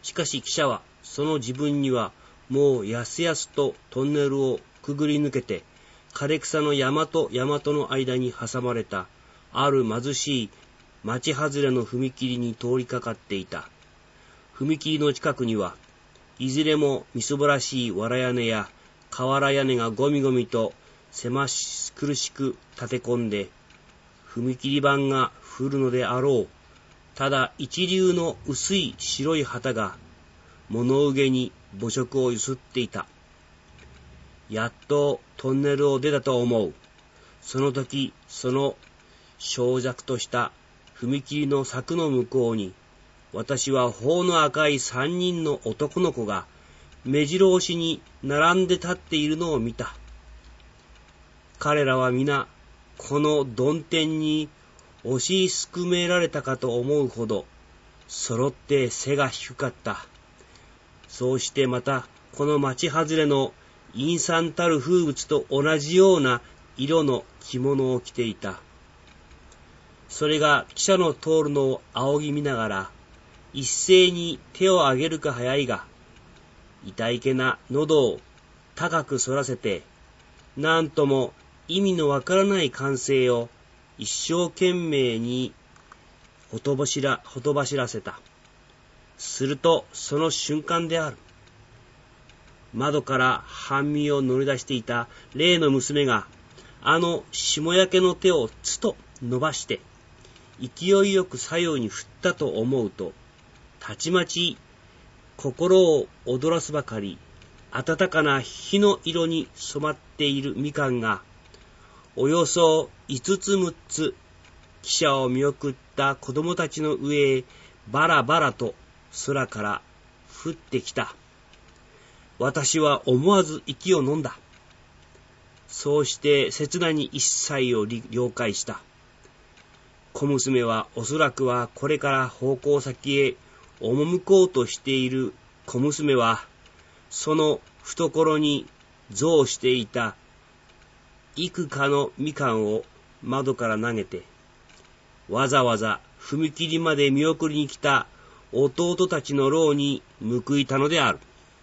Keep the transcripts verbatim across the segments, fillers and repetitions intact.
しかし汽車はその自分にはもうやすやすとトンネルをくぐり抜けて、枯れ草の山と山との間に挟まれたある貧しい町外れの踏切に通りかかっていた。踏切の近くにはいずれもみそぼらしい藁屋根や瓦屋根がゴミゴミと狭し苦しく立て込んで、踏切板が降るのであろう。ただ一流の薄い白い旗が物憂げに母色をゆすっていた。やっとトンネルを出たと思う。その時、その小弱とした踏切の柵の向こうに、私は頬の赤い三人の男の子が目白押しに並んで立っているのを見た。彼らは皆この曇天に押しすくめられたかと思うほど揃って背が低かった。そうしてまたこの町外れの陰惨たる風物と同じような色の着物を着ていた。それが汽車の通るのを仰ぎ見ながら一斉に手を上げるか早いが、痛いけな喉を高く反らせて、なんとも意味のわからない歓声を一生懸命にほとばしら、ほとばしらせた。するとその瞬間である。窓から半身を乗り出していた例の娘が、あの霜焼けの手をつと伸ばして、勢いよく左右に振ったと思うと、たちまち心を躍らすばかり、暖かな火の色に染まっているみかんが、およそ五つ六つ、汽車を見送った子供たちの上へバラバラと空から降ってきた。私は思わず息を飲んだ。そうして刹那に一切を了解した。小娘はおそらくはこれから奉公先へ赴こうとしている小娘は、その懐に蔵していた幾かのみかんを窓から投げて、わざわざ踏切まで見送りに来た弟たちの牢に報いたのである。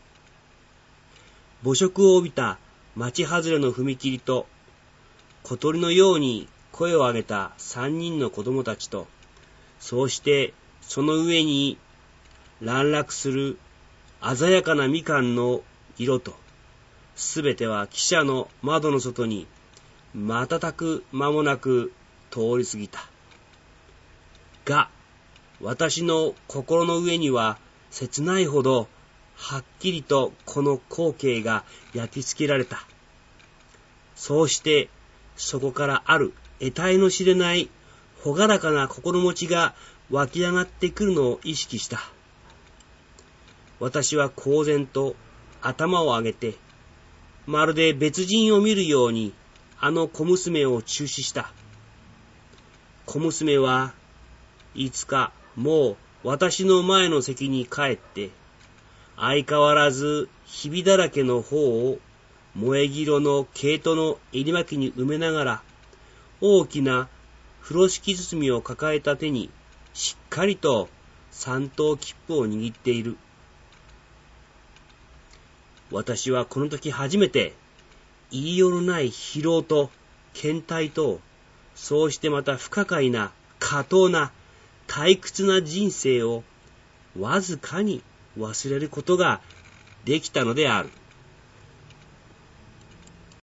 母色を帯びた町外れの踏切と、小鳥のように声を上げた三人の子供たちと、そうしてその上に乱落する鮮やかなみかんの色と、すべては汽車の窓の外に瞬く間もなく通り過ぎた。が、私の心の上には切ないほどはっきりとこの光景が焼き付けられた。そうしてそこからある得体の知れない朗らかな心持ちが湧き上がってくるのを意識した。私は公然と頭を上げて、まるで別人を見るようにあの小娘を注視した。小娘はいつかもう私の前の席に帰って、相変わらずひびだらけの方を燃えぎろの毛糸の襟巻きに埋めながら、大きな風呂敷包みを抱えた手にしっかりと三等切符を握っている。私はこの時初めて言いようのない疲労と倦怠と、そうしてまた不可解な下等な退屈な人生をわずかに忘れることができたのである。